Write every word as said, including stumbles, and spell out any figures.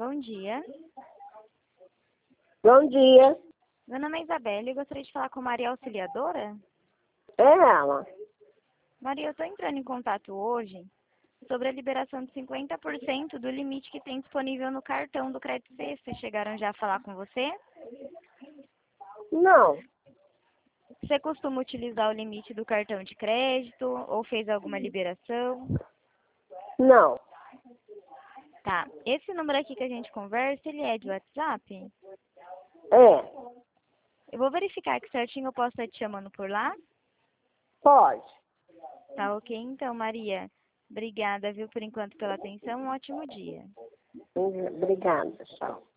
Bom dia. Bom dia. Meu nome é Isabela e gostaria de falar com a Maria Auxiliadora. É ela. Maria, eu estou entrando em contato hoje sobre a liberação de cinquenta por cento do limite que tem disponível no cartão do Crédito C. Vocês chegaram já a falar com você? Não. Você costuma utilizar o limite do cartão de crédito ou fez alguma liberação? Não. Tá. Esse número aqui que a gente conversa, ele é de WhatsApp? É. Eu vou verificar aqui certinho, eu posso estar te chamando por lá? Pode. Tá ok, então, Maria. Obrigada, viu, por enquanto, pela atenção. Um ótimo dia. Obrigada, tchau.